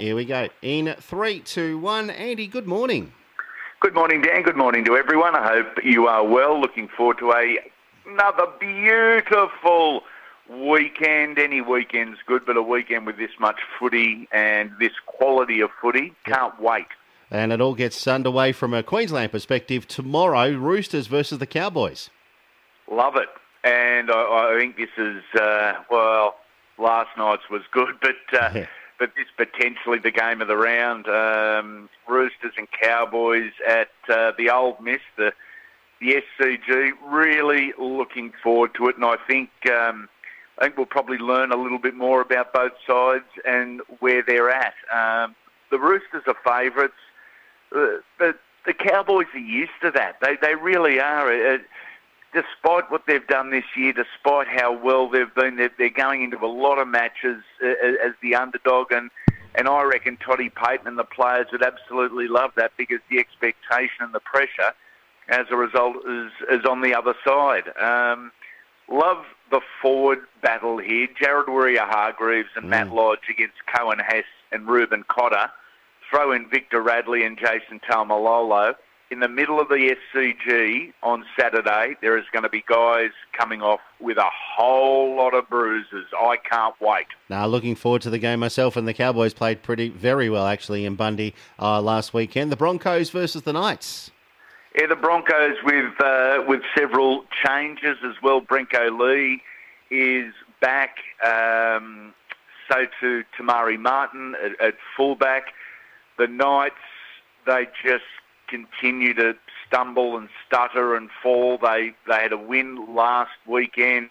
Here we go. In 3, 2, 1. Andy, good morning. Good morning, Dan. Good morning to everyone. I hope you are well. Looking forward to another beautiful weekend. Any weekend's good, but a weekend with this much footy and this quality of footy. Can't wait. And it all gets underway from a Queensland perspective tomorrow. Roosters versus the Cowboys. Love it. And I think this is, last night's was good, but this potentially the game of the round. Roosters and Cowboys at the Old Miss, the SCG. Really looking forward to it, and I think we'll probably learn a little bit more about both sides and where they're at. The Roosters are favourites. The Cowboys are used to that. They really are. Despite what they've done this year, despite how well they've been, they're going into a lot of matches as the underdog, and I reckon Toddy Payten and the players would absolutely love that, because the expectation and the pressure as a result is on the other side. Love the forward battle here. Jared Warrior-Hargreaves and Matt Lodge against Cohen Hess and Reuben Cotter. Throw in Victor Radley and Jason Taumalolo. In the middle of the SCG on Saturday, there is going to be guys coming off with a whole lot of bruises. I can't wait. Now, looking forward to the game myself, and the Cowboys played very well, actually, in Bundy last weekend. The Broncos versus the Knights. Yeah, the Broncos with several changes as well. Brenko Lee is back. So too Tamari Martin at fullback. The Knights, they just continue to stumble and stutter and fall. They had a win last weekend.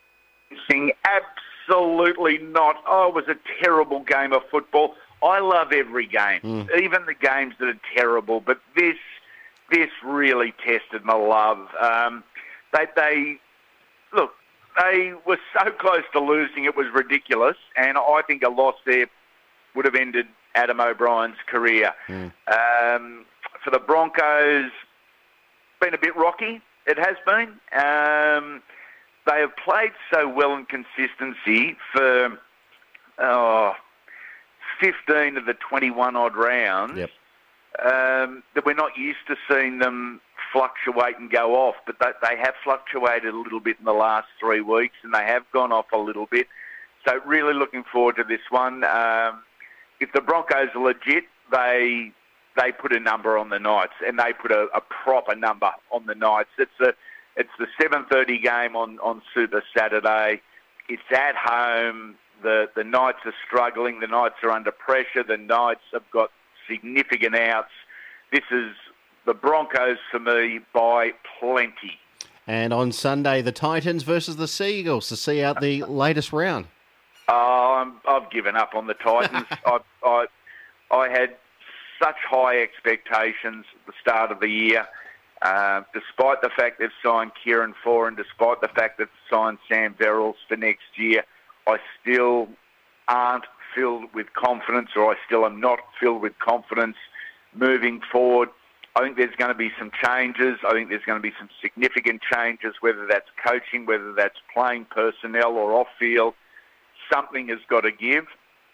Absolutely not. Oh, it was a terrible game of football. I love every game, even the games that are terrible, but this really tested my love. They were so close to losing, it was ridiculous, and I think a loss there would have ended Adam O'Brien's career. For the Broncos, been a bit rocky. It has been. They have played so well in consistency for 15 of the 21-odd rounds that we're not used to seeing them fluctuate and go off. But they have fluctuated a little bit in the last 3 weeks, and they have gone off a little bit. So really looking forward to this one. If the Broncos are legit, they put a number on the Knights, and they put a proper number on the Knights. It's the 7:30 game on Super Saturday. It's at home. The Knights are struggling. The Knights are under pressure. The Knights have got significant outs. This is the Broncos for me by plenty. And on Sunday, the Titans versus the Seagulls to see out the latest round. I've given up on the Titans. I had such high expectations at the start of the year. Despite the fact they've signed Kieran Foran, despite the fact they've signed Sam Verrills for next year, I still aren't filled with confidence, or I still am not filled with confidence moving forward. I think there's going to be some changes. I think there's going to be some significant changes, whether that's coaching, whether that's playing personnel or off-field. Something has got to give.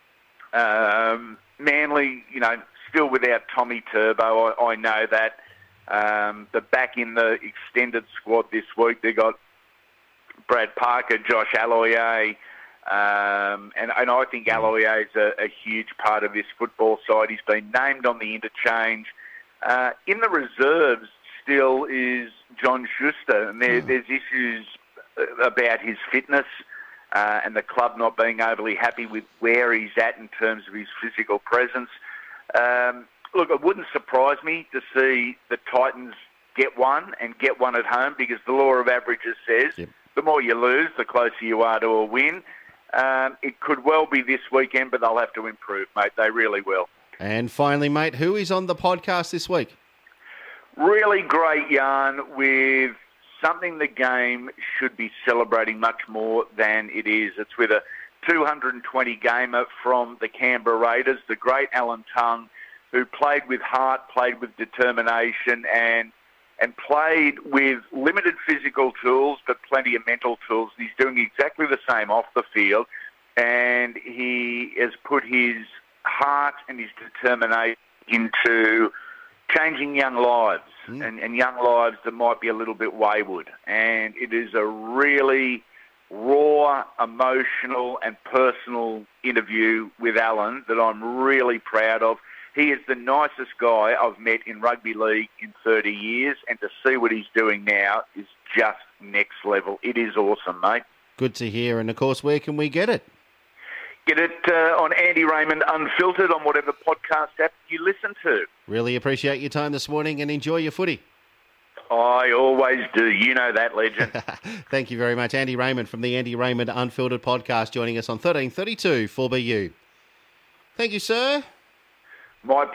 Manly, still without Tommy Turbo, I know that. But back in the extended squad this week, they got Brad Parker, Josh Aloiai, and I think Aloiai is a huge part of this football side. He's been named on the interchange. In the reserves still is John Schuster, and there's issues about his fitness and the club not being overly happy with where he's at in terms of his physical presence. Look, it wouldn't surprise me to see the Titans get one at home, because the law of averages says the more you lose, the closer you are to a win. It could well be this weekend, but they'll have to improve, mate. They really will. And finally, mate, who is on the podcast this week? Really great yarn with something the game should be celebrating much more than it is. It's with a 220 gamer from the Canberra Raiders, the great Alan Tongue, who played with heart, played with determination, and played with limited physical tools but plenty of mental tools. He's doing exactly the same off the field, and he has put his heart and his determination into changing young lives and young lives that might be a little bit wayward. And it is a really raw, emotional and personal interview with Alan that I'm really proud of. He is the nicest guy I've met in rugby league in 30 years, and to see what he's doing now is just next level. It is awesome, mate. Good to hear. And, of course, where can we get it? Get it on Andy Raymond Unfiltered on whatever podcast app you listen to. Really appreciate your time this morning and enjoy your footy. I always do. You know that, legend. Thank you very much. Andy Raymond from the Andy Raymond Unfiltered podcast joining us on 1332 4BU. Thank you, sir. My